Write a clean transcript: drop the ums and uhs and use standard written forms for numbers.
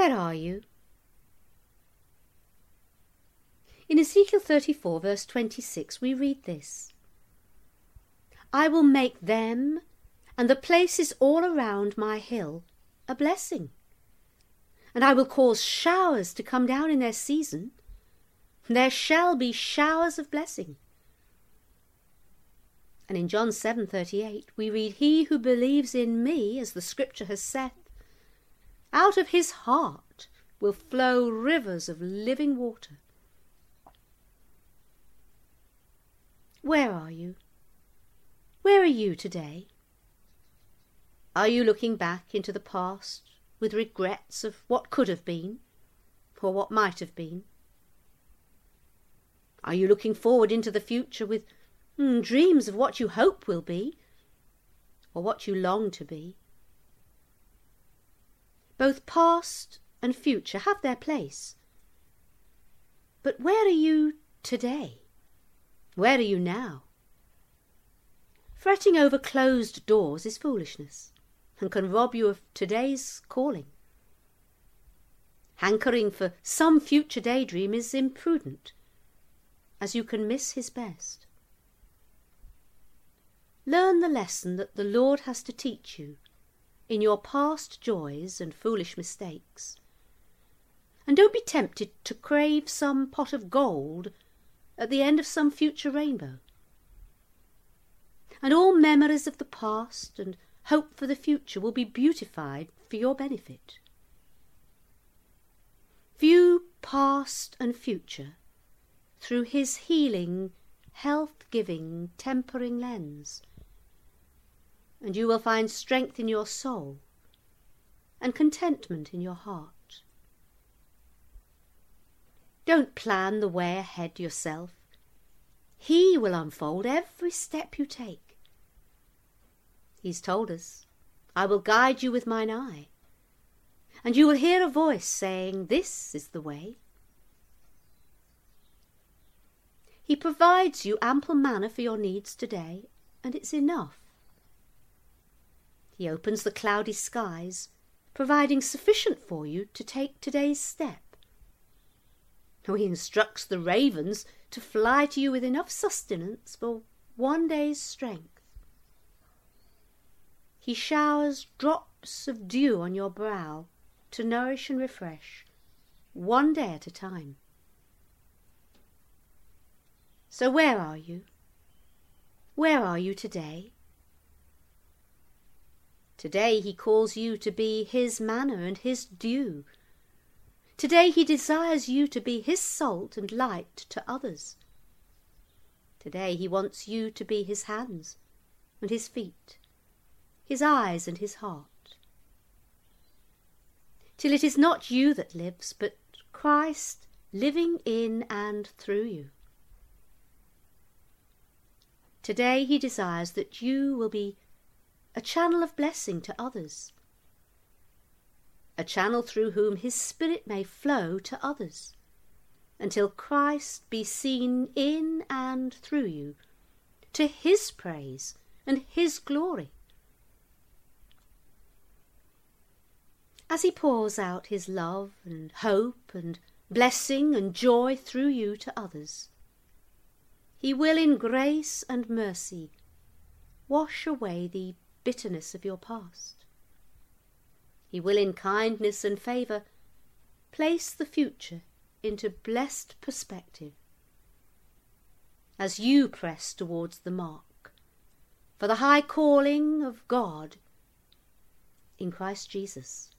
Where are you? In Ezekiel 34, verse 26, we read this: I will make them and the places all around my hill a blessing, and I will cause showers to come down in their season. There shall be showers of blessing. And in John 7:38 we read, He who believes in me, as the scripture has said, out of his heart will flow rivers of living water. Where are you? Where are you today? Are you looking back into the past with regrets of what could have been, or what might have been? Are you looking forward into the future with dreams of what you hope will be, or what you long to be? Both past and future have their place. But where are you today? Where are you now? Fretting over closed doors is foolishness, and can rob you of today's calling. Hankering for some future daydream is imprudent, as you can miss his best. Learn the lesson that the Lord has to teach you in your past joys and foolish mistakes, and don't be tempted to crave some pot of gold at the end of some future rainbow. And all memories of the past and hope for the future will be beautified for your benefit. View past and future through his healing, health-giving, tempering lens, and you will find strength in your soul and contentment in your heart. Don't plan the way ahead yourself. He will unfold every step you take. He's told us, I will guide you with mine eye, and you will hear a voice saying, this is the way. He provides you ample manna for your needs today, and it's enough. He opens the cloudy skies, providing sufficient for you to take today's step. He instructs the ravens to fly to you with enough sustenance for one day's strength. He showers drops of dew on your brow to nourish and refresh, one day at a time. So where are you? Where are you today? Today he calls you to be his manna and his dew. Today he desires you to be his salt and light to others. Today he wants you to be his hands and his feet, his eyes and his heart. Till it is not you that lives, but Christ living in and through you. Today he desires that you will be a channel of blessing to others, a channel through whom his Spirit may flow to others, until Christ be seen in and through you, to his praise and his glory. As he pours out his love and hope and blessing and joy through you to others, he will in grace and mercy wash away the bitterness of your past. He will in kindness and favour place the future into blessed perspective as you press towards the mark for the high calling of God in Christ Jesus.